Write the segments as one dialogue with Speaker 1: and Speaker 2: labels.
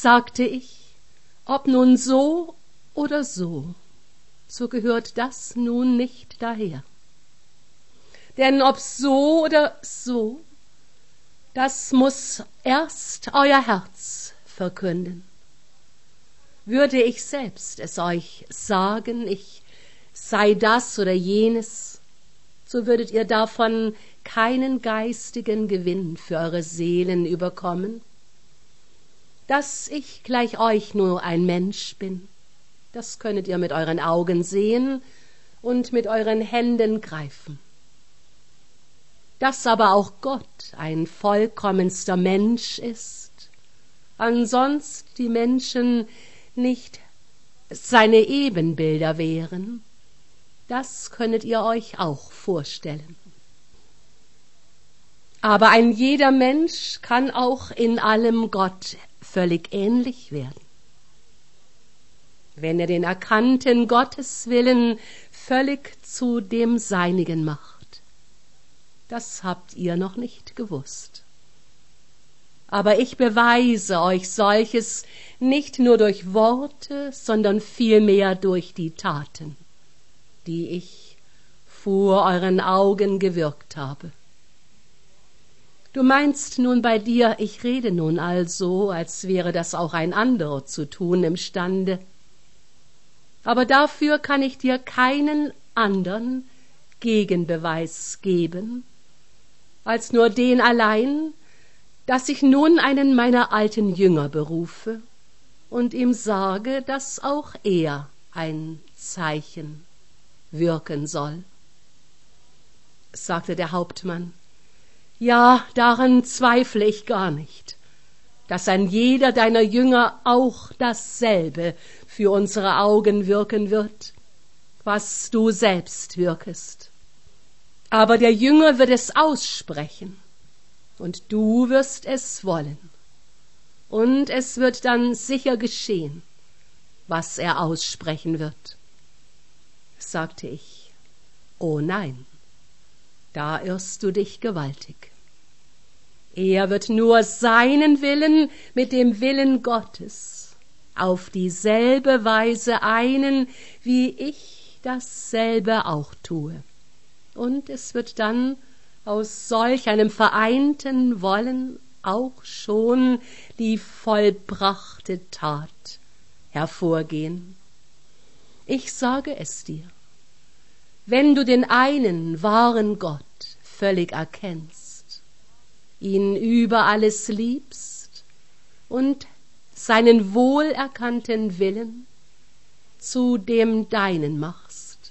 Speaker 1: sagte ich, ob nun so oder so, so gehört das nun nicht daher. Denn ob so oder so, das muß erst euer Herz verkünden. Würde ich selbst es euch sagen, ich sei das oder jenes, so würdet ihr davon keinen geistigen Gewinn für eure Seelen überkommen. Dass ich gleich euch nur ein Mensch bin, das könnet ihr mit euren Augen sehen und mit euren Händen greifen. Dass aber auch Gott ein vollkommenster Mensch ist, ansonst die Menschen nicht seine Ebenbilder wären, das könnet ihr euch auch vorstellen. Aber ein jeder Mensch kann auch in allem Gott völlig ähnlich werden. Wenn er den erkannten Gotteswillen völlig zu dem Seinigen macht. Das habt ihr noch nicht gewusst. Aber ich beweise euch solches nicht nur durch Worte, sondern vielmehr durch die Taten, die ich vor euren Augen gewirkt habe. Du meinst nun bei dir, ich rede nun also, als wäre das auch ein anderer zu tun imstande. Aber dafür kann ich dir keinen andern Gegenbeweis geben, als nur den allein, dass ich nun einen meiner alten Jünger berufe und ihm sage, dass auch er ein Zeichen wirken soll. Sagte der Hauptmann, ja, daran zweifle ich gar nicht, dass ein jeder deiner Jünger auch dasselbe für unsere Augen wirken wird, was du selbst wirkest. Aber der Jünger wird es aussprechen, und du wirst es wollen. Und es wird dann sicher geschehen, was er aussprechen wird. Sagte ich, oh nein, da irrst du dich gewaltig. Er wird nur seinen Willen mit dem Willen Gottes auf dieselbe Weise einen, wie ich dasselbe auch tue. Und es wird dann aus solch einem vereinten Wollen auch schon die vollbrachte Tat hervorgehen. Ich sage es dir, wenn du den einen wahren Gott völlig erkennst, ihn über alles liebst und seinen wohlerkannten Willen zu dem deinen machst,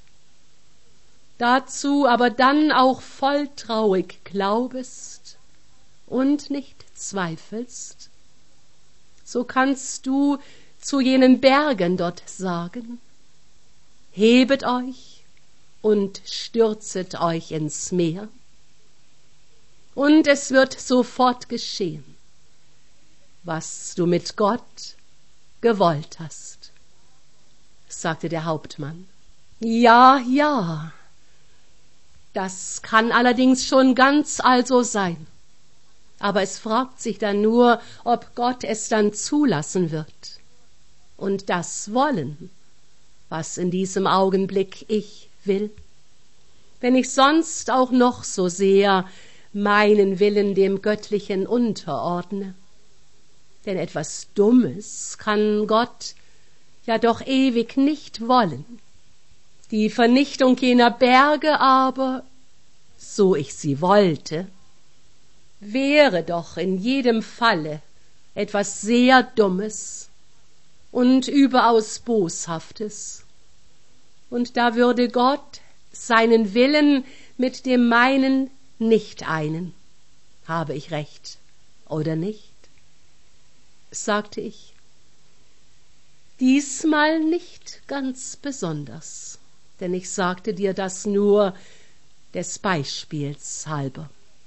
Speaker 1: dazu aber dann auch volltrauig glaubest und nicht zweifelst, so kannst du zu jenen Bergen dort sagen, hebet euch und stürzet euch ins Meer, und es wird sofort geschehen, was du mit Gott gewollt hast. Sagte der Hauptmann. Ja, ja, das kann allerdings schon ganz also sein. Aber es fragt sich dann nur, ob Gott es dann zulassen wird und das wollen, was in diesem Augenblick ich will, wenn ich sonst auch noch so sehr meinen Willen dem Göttlichen unterordne. Denn etwas Dummes kann Gott ja doch ewig nicht wollen. Die Vernichtung jener Berge aber, so ich sie wollte, wäre doch in jedem Falle etwas sehr Dummes und überaus Boshaftes. Und da würde Gott seinen Willen mit dem meinen nicht einen. Habe ich recht oder nicht? Sagte ich. Diesmal nicht ganz besonders, denn ich sagte dir das nur des Beispiels halber.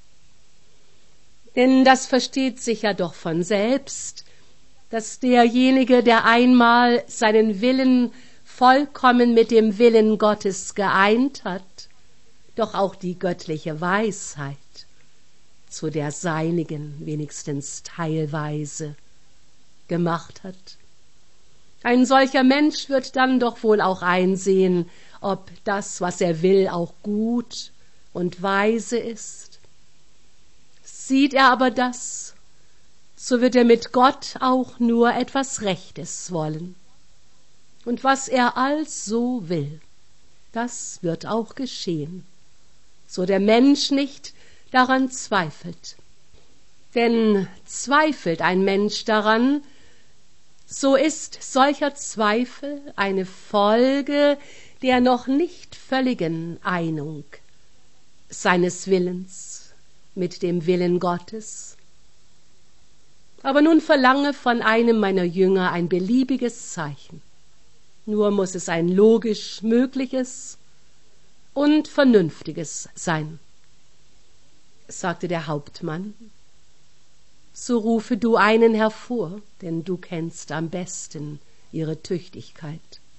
Speaker 1: Denn das versteht sich ja doch von selbst, dass derjenige, der einmal seinen Willen vollkommen mit dem Willen Gottes geeint hat, doch auch die göttliche Weisheit zu der seinigen wenigstens teilweise gemacht hat. Ein solcher Mensch wird dann doch wohl auch einsehen, ob das, was er will, auch gut und weise ist. Sieht er aber das, so wird er mit Gott auch nur etwas Rechtes wollen. Und was er also will, das wird auch geschehen, so der Mensch nicht daran zweifelt. Denn zweifelt ein Mensch daran, so ist solcher Zweifel eine Folge der noch nicht völligen Einung seines Willens mit dem Willen Gottes. Aber nun verlange von einem meiner Jünger ein beliebiges Zeichen. Nur muss es ein logisch mögliches und vernünftiges sein, sagte der Hauptmann. So rufe du einen hervor, denn du kennst am besten ihre Tüchtigkeit.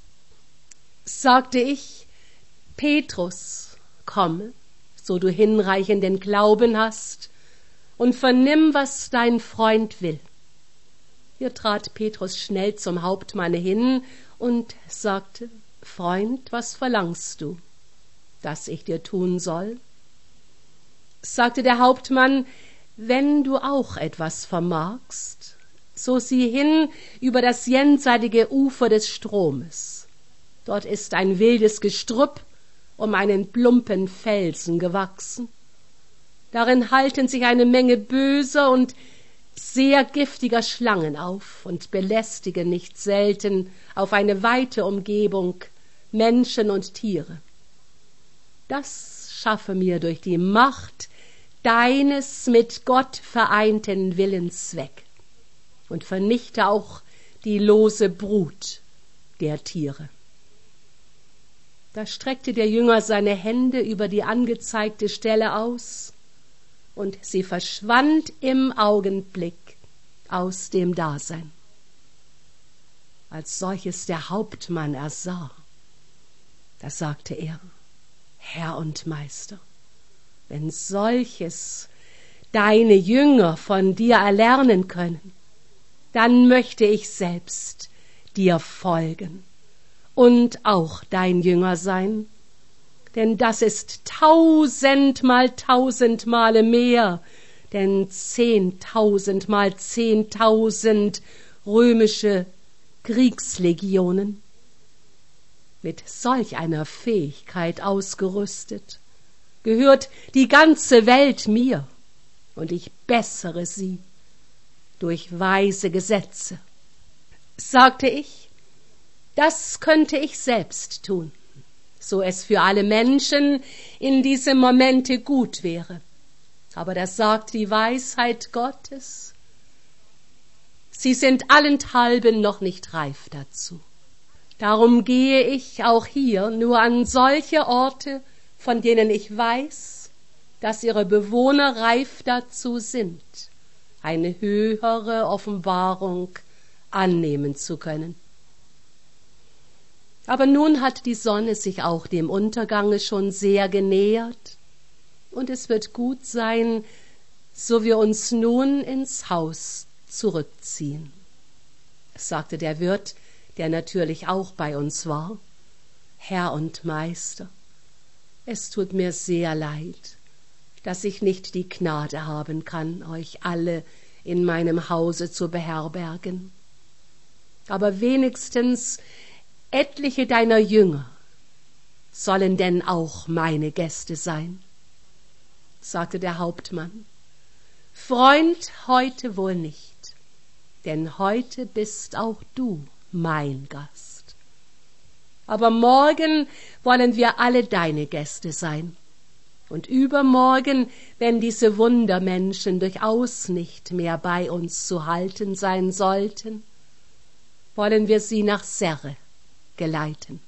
Speaker 1: Sagte ich, Petrus, komme, so du hinreichenden Glauben hast, und vernimm, was dein Freund will. Hier trat Petrus schnell zum Hauptmanne hin und sagte, Freund, was verlangst du, dass ich dir tun soll? Sagte der Hauptmann, wenn du auch etwas vermagst, so sieh hin über das jenseitige Ufer des Stromes. Dort ist ein wildes Gestrüpp um einen plumpen Felsen gewachsen. Darin halten sich eine Menge böser und sehr giftiger Schlangen auf und belästigen nicht selten auf eine weite Umgebung Menschen und Tiere. Das schaffe mir durch die Macht deines mit Gott vereinten Willens weg und vernichte auch die lose Brut der Tiere. Da streckte der Jünger seine Hände über die angezeigte Stelle aus, und sie verschwand im Augenblick aus dem Dasein. Als solches der Hauptmann ersah, da sagte er, Herr und Meister, wenn solches deine Jünger von dir erlernen können, dann möchte ich selbst dir folgen und auch dein Jünger sein, denn das ist 1000 mal 1000 Male mehr, denn 10.000 mal 10.000 römische Kriegslegionen. Mit solch einer Fähigkeit ausgerüstet, gehört die ganze Welt mir, und ich bessere sie durch weise Gesetze. Sagte ich, das könnte ich selbst tun, so es für alle Menschen in diesem Momente gut wäre. Aber das sagt die Weisheit Gottes. Sie sind allenthalben noch nicht reif dazu. Darum gehe ich auch hier nur an solche Orte, von denen ich weiß, dass ihre Bewohner reif dazu sind, eine höhere Offenbarung annehmen zu können. Aber nun hat die Sonne sich auch dem Untergange schon sehr genähert, und es wird gut sein, so wir uns nun ins Haus zurückziehen, sagte der Wirt, der natürlich auch bei uns war. Herr und Meister, es tut mir sehr leid, dass ich nicht die Gnade haben kann, euch alle in meinem Hause zu beherbergen. Aber wenigstens etliche deiner Jünger sollen denn auch meine Gäste sein, sagte der Hauptmann. Freund, heute wohl nicht, denn heute bist auch du mein Gast. Aber morgen wollen wir alle deine Gäste sein. Und übermorgen, wenn diese Wundermenschen durchaus nicht mehr bei uns zu halten sein sollten, wollen wir sie nach Serre geleiten.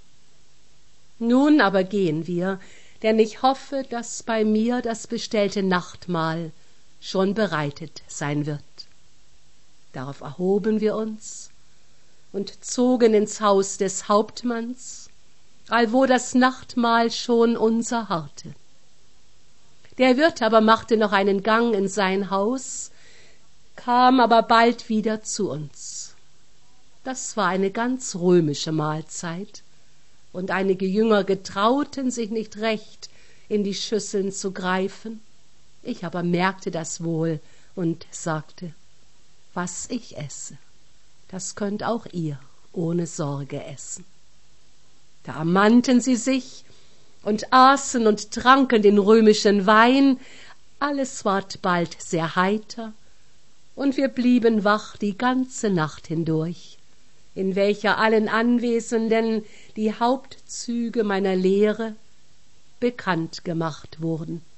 Speaker 1: Nun aber gehen wir, denn ich hoffe, dass bei mir das bestellte Nachtmahl schon bereitet sein wird. Darauf erhoben wir uns und zogen ins Haus des Hauptmanns, allwo das Nachtmahl schon unser harrte. Der Wirt aber machte noch einen Gang in sein Haus, kam aber bald wieder zu uns. Das war eine ganz römische Mahlzeit, und einige Jünger getrauten sich nicht recht, in die Schüsseln zu greifen. Ich aber merkte das wohl und sagte: Was ich esse, das könnt auch ihr ohne Sorge essen. Da ermannten sie sich und aßen und tranken den römischen Wein. Alles ward bald sehr heiter, und wir blieben wach die ganze Nacht hindurch, in welcher allen Anwesenden die Hauptzüge meiner Lehre bekannt gemacht wurden.